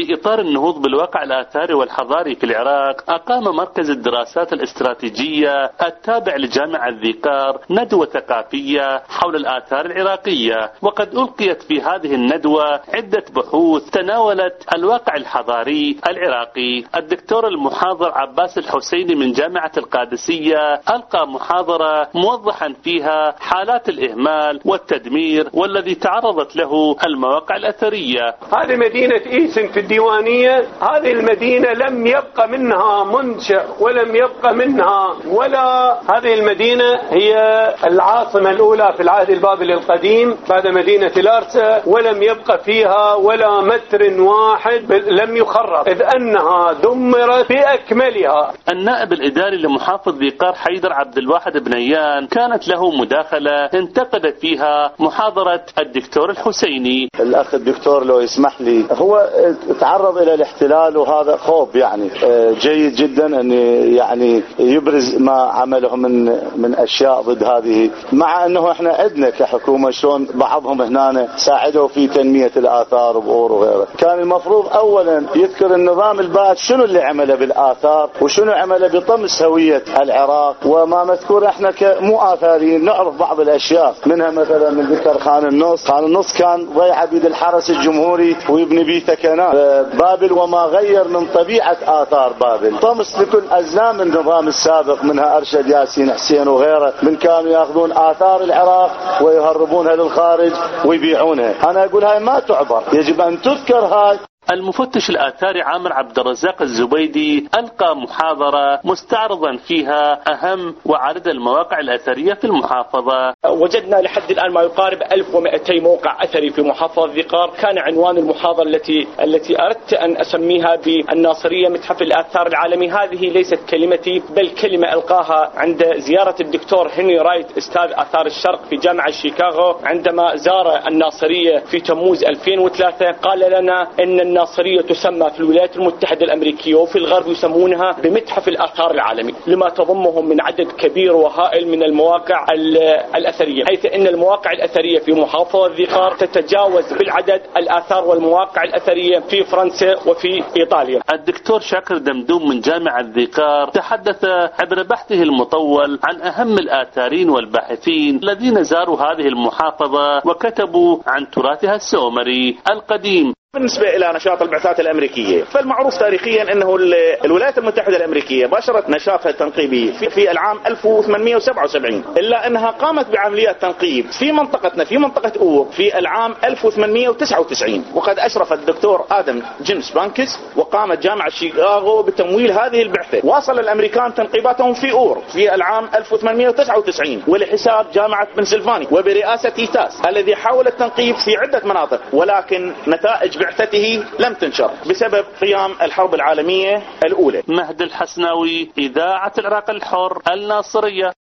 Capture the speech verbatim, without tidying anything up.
في إطار النهوض بالواقع الآثاري والحضاري في العراق، أقام مركز الدراسات الاستراتيجية التابع لجامعة ذي قار ندوة ثقافية حول الآثار العراقية، وقد ألقيت في هذه الندوة عدة بحوث تناولت الواقع الحضاري العراقي. الدكتور المحاضر عباس الحسيني من جامعة القادسية ألقى محاضرة موضحا فيها حالات الإهمال والتدمير والذي تعرضت له المواقع الأثرية. هذه مدينة إيسن في الديوانية، هذه المدينة لم يبقى منها منشأ ولم يبقى منها ولا هذه المدينة هي العاصمة الأولى في العهد البابلي القديم بعد مدينة الأرسا، ولم يبقى فيها ولا متر واحد لم يخرب، إذ أنها دمرت بأكملها. النائب الإداري لمحافظ ذي قار حيدر عبد الواحد بنيان كانت له مداخلة انتقد فيها محاضرة الدكتور الحسيني. الأخ الدكتور لو يسمح لي، هو تعرض إلى الاحتلال وهذا خوف يعني جيد جدا أن يعني يبرز ما عمله من من أشياء ضد هذه، مع أنه احنا عندنا كحكومة شلون بعضهم هنا ساعدوا في تنمية الآثار وبؤور وغيره. كان المفروض أولا يذكر النظام البائد شنو اللي عمله بالآثار وشنو عمله بطمس هوية العراق، وما مذكور احنا كمو آثاريين نعرف بعض الأشياء، منها مثلا من ذكر خان النص. خان النص كان ضيع بيد الحرس الجمهوري ويبني به ثكنات. بابل وما غير من طبيعة آثار بابل، طمس لكل أزلام النظام السابق، منها أرشد ياسين حسين وغيره، من كانوا يأخذون آثار العراق ويهربونها للخارج ويبيعونها. أنا أقول هاي ما تعبر، يجب أن تذكر هاي. المفتش الآثاري عامر عبد الرزاق الزبيدي ألقى محاضرة مستعرضا فيها أهم وعدد المواقع الأثرية في المحافظة. وجدنا لحد الآن ما يقارب ألف ومئتين موقع أثري في محافظة ذي قار. كان عنوان المحاضرة التي التي أردت أن أسميها بالناصرية متحف الآثار العالمي. هذه ليست كلمتي بل كلمة ألقاها عند زيارة الدكتور هنري رايت أستاذ آثار الشرق في جامعة شيكاغو عندما زار الناصرية في تموز ألفين وثلاثة. قال لنا إن الناصرية تسمى في الولايات المتحدة الأمريكية وفي الغرب يسمونها بمتحف الآثار العالمي لما تضمه من عدد كبير وهائل من المواقع الأثرية، حيث أن المواقع الأثرية في محافظة ذي قار تتجاوز بالعدد الآثار والمواقع الأثرية في فرنسا وفي إيطاليا. الدكتور شاكر دمدوم من جامعة ذي قار تحدث عبر بحثه المطول عن أهم الآثارين والباحثين الذين زاروا هذه المحافظة وكتبوا عن تراثها السومري القديم. بالنسبة إلى نشاط البعثات الأمريكية، فالمعروف تاريخيا أنه الولايات المتحدة الأمريكية باشرت نشاطها التنقيبي في, في العام ألف وثمانمئة وسبعة وسبعين، إلا أنها قامت بعمليات تنقيب في منطقتنا في منطقة أور في العام ألف وثمانمئة وتسعة وتسعين، وقد أشرف الدكتور آدم جيمس بانكس وقامت جامعة شيكاغو بتمويل هذه البعثة. واصل الأمريكان تنقيباتهم في أور في العام ألف وثمانمئة وتسعة وتسعين ولحساب جامعة بنسلفانيا وبرئاسة إيتاس الذي حاول التنقيب في عدة مناطق، ولكن نتائج بعثته لم تنشر بسبب قيام الحرب العالمية الأولى. مهد الحسناوي، إذاعة العراق الحر، الناصرية.